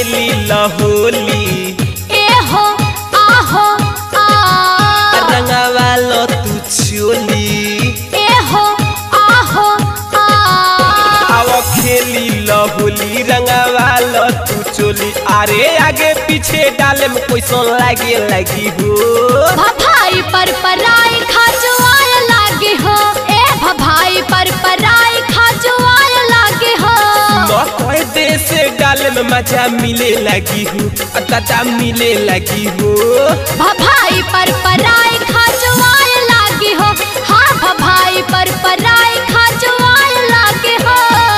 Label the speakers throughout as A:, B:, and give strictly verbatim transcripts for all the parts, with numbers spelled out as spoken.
A: खेली लहोली
B: ए हो आहो आ
A: रंगवा लो तू चोली
B: ए हो आहो आ
A: आओ खेली लहोली रंगवा लो तू चोली अरे आगे पीछे डाले में कैसन लागे लगी हो
B: भाई पर पराई खाजुआए लागे हो ए भाई पर पराई खाजुआए लागे हो
A: न कोई देश डाले में मजा मिले लगी हो दादा मिले लगी हो
B: भाई पर पराई खाजुआए लागे हो हाँ भाई पर पराई खाजुआए लागे हो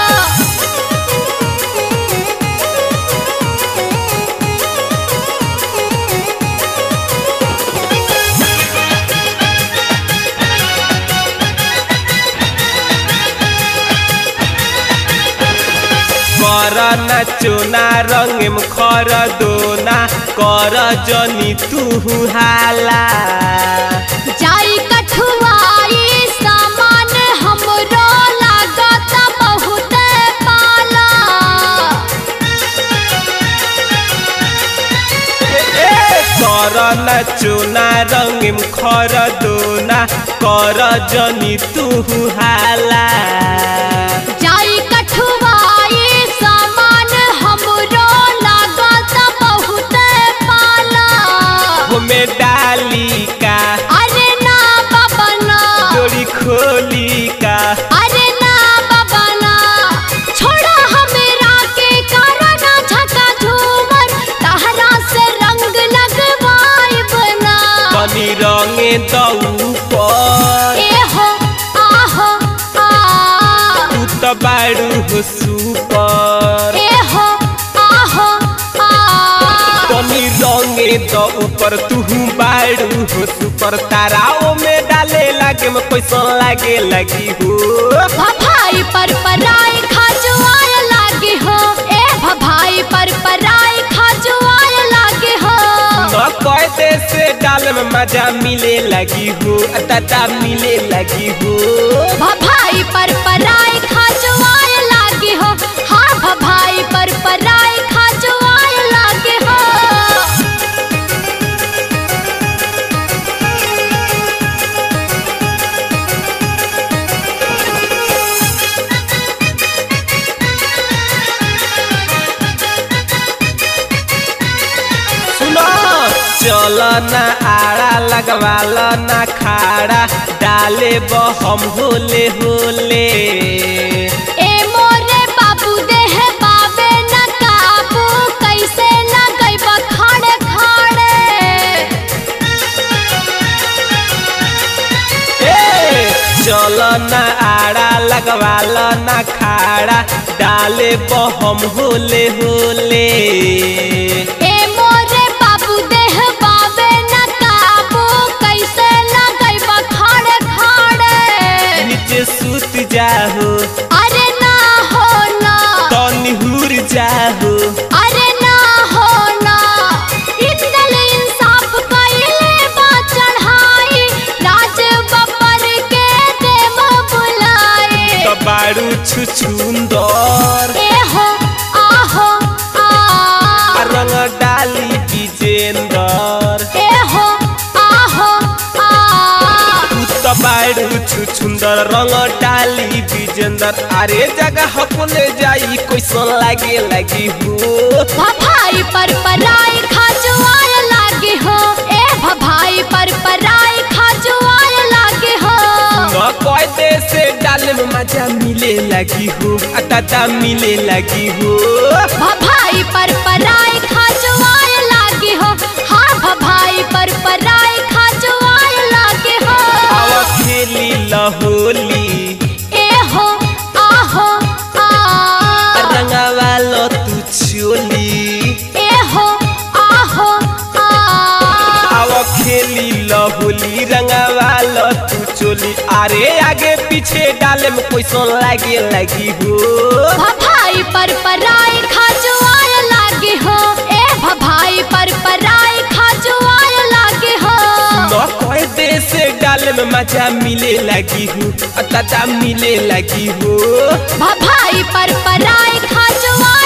A: कर नचोना रंग में खर दोना कर जनी तू हाला
B: जाई कठुआई सामान हमरो लागत बहुत पाला
A: कर नचोना रंग में खर दोना कर जनी तू हाला
B: जाई कठुआई सामान हमरो लागत बहुत पाला
A: में डाली का
B: अरे ना बाबा ना
A: डोरी खोली का
B: अरे ना बाबा ना छोड़ा हमेरा के कारण झका झूमर तहरा से रंग लगवाई बना
A: कनी रंगे दऊ पर
B: ए हो आहो आ
A: तू तो बारू हो सुपर
B: ए हो आहो आ
A: कनी रंगे द ऊपर तू बारू हो सुपर ताराओं में डाले लागे में कैसन लागे लगी हो
B: भाई पर पराई खाजुआए लागे हो ए भाई पर पराई खाजुआए लागे हो
A: न कोई देश डाले में मजा मिले लगी हो दादा मिले लगी हो
B: भाई पर पराई खाजुआए लागे हो हाँ भाई पर पराई खाजुआए लागे हो
A: सुनो चलो ना आड़ा लगवाल ना खाड़ा डाले बहम होले होले
B: ए मोरे बाबू देह बाबे न काबू कैसे न गइब खाड़े खाड़े
A: ए चलो ना आड़ा लगवाल ना खाड़ा डाले बहम होले होले
B: ए मोरे बाबू देह बाबे न काबू कैसे न गइब खाड़े खाड़े
A: नीचे सुत जाहो
B: अरे ना हो ना
A: तो निहुर जाहो
B: अरे ना हो ना इंदल इंसाफ कइले बा चढ़ाई राज बब्बर के देव बुलाए
A: तो बारू छुछुंदर
B: ए हो आहो आ
A: रंग डाली विजेंदर
B: ए हो आहो आ
A: तू तो बारू छुछुंदर रंग डाली विजेंदर अरे जगह ले जाई कैसन लागे लगी हो
B: भाई पर पराई खाजुआए लागे हो ए भाई पर पराई खाजुआए लागे हो
A: न कोई देश डाले में मजा मिले लगी हो दादा मिले लगी हो
B: भाई पर पराई खाजुआए लागे हो हाँ भाई पर पराई खाजुआए लागे हो
A: आओ खेली लहोली
B: ए हो आहो आ
A: रंगवा लो तू चोली
B: ए हो आहो आ
A: आओ खेली लहोली रंगवा लो तू चोली अरे आगे पीछे डाले में कैसन लागे लगी हो
B: भाई पर पराई खाजुआए लागे हो ए भाई पर पराई खाजुआए लागे हो
A: न कोई देश डाले में मजा मिले लगी हो दादा मिले लगी हो
B: भाई पर पराई खाजुआए